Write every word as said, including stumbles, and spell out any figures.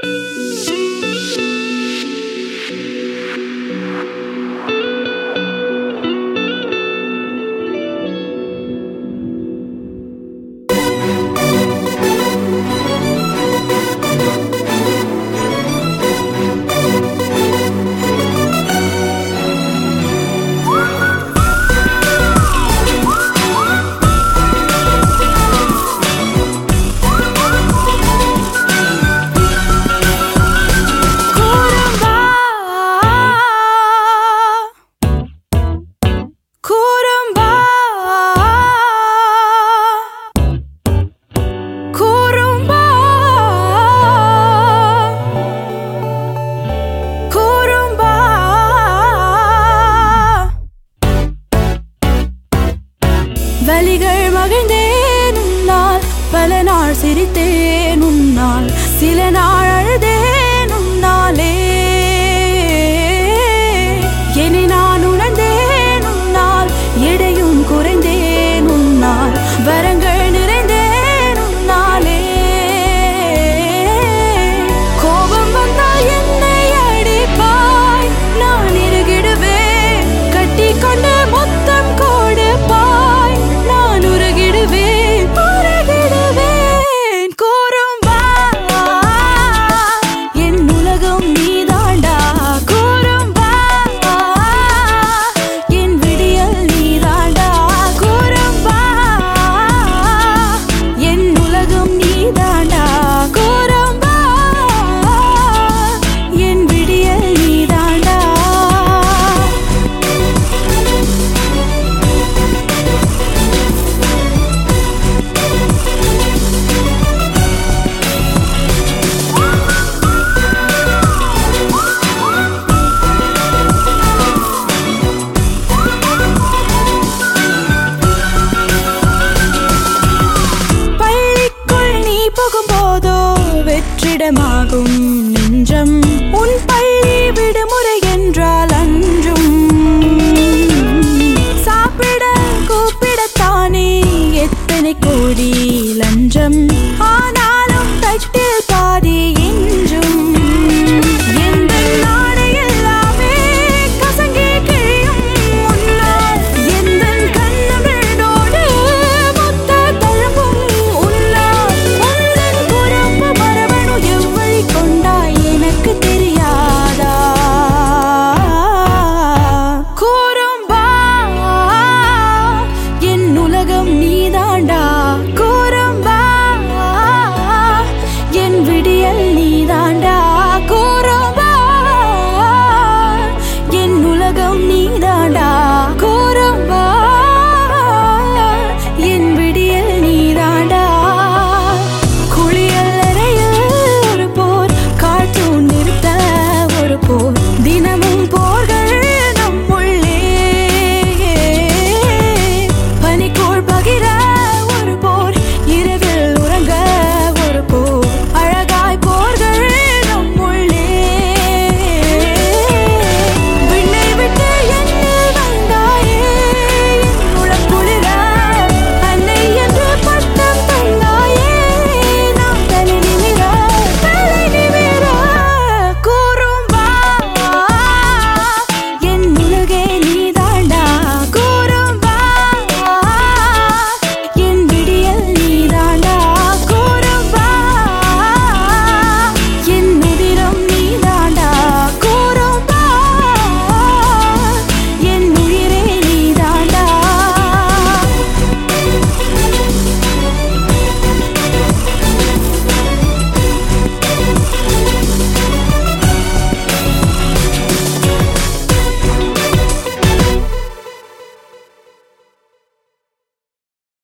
வலிகள் மகிழ்ந்தேன் உன்னால், பல நாள் சிரித்தேன் உன்னால், சில நாள் அழுதேன் உன்னாலே. என்னை நான் உணர்ந்தேன் உன்னால், எடையும் குறைந்தேன் உன்னால், வரங்கள் நிறைந்தேன் உன்னாலே. கோபம் வந்தால் என்னை அடிப்பாய், நான் இறுகிடுவேன், கட்டி கொண்டு மொத்தம் கொடுப்பாய், நான் உருகிடுவேன் உருகிடுவேன். கூறும்பா என் உலகம் நீதாண்டா, கூறும்பா என் விடியல் நீதாண்டா, கூறும்பா என் உலகம் நீதாண்டா, கூறும்பா என் விடியல் நீதாண்டா. பள்ளிக்குள் நீ போகும்போதோ வெற்றிடமாகும்